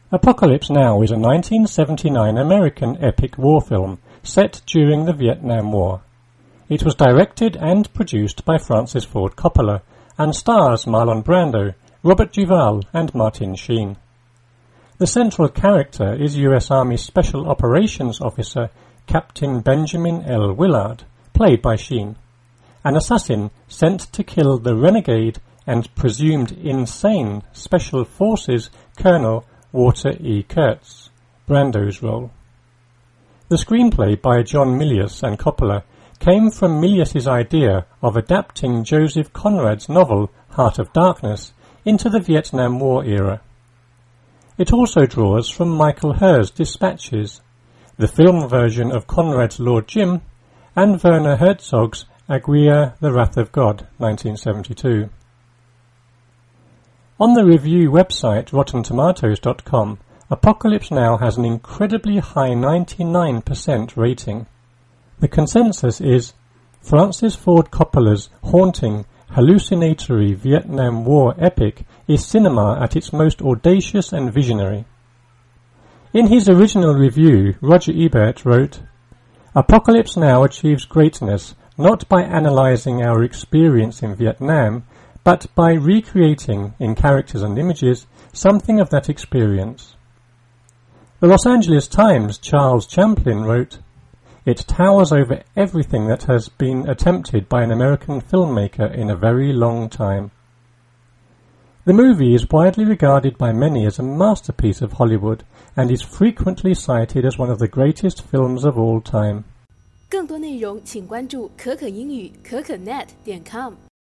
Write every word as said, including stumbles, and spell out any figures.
Apocalypse Now is a nineteen seventy-nine American epic war film set during the Vietnam War. It was directed and produced by Francis Ford Coppola and stars Marlon Brando, Robert Duvall and Martin Sheen. The central character is U S Army Special Operations Officer Captain Benjamin L. Willard, played by Sheen, an assassin sent to kill the renegade and presumed insane Special Forces Colonel Walter E. Kurtz, Brando's role. The screenplay by John Milius and Coppola came from Milius's idea of adapting Joseph Conrad's novel Heart of Darkness into the Vietnam War era. It also draws from Michael Herr's Dispatches, the film version of Conrad's Lord Jim, and Werner Herzog's Aguirre, The Wrath of God, nineteen seventy-two. On the review website rotten tomatoes dot com, Apocalypse Now has an incredibly high ninety-nine percent rating. The consensus is Francis Ford Coppola's haunting, hallucinatory Vietnam War epic is cinema at its most audacious and visionary. In his original review, Roger Ebert wrote, "Apocalypse Now achieves greatness not by analyzing our experience in Vietnam, but by recreating, in characters and images, something of that experience." The Los Angeles Times' Charles Champlin wrote, "It towers over everything that has been attempted by an American filmmaker in a very long time." The movie is widely regarded by many as a masterpiece of Hollywood and is frequently cited as one of the greatest films of all time. 更多内容请关注可可英语可可 net 点 com。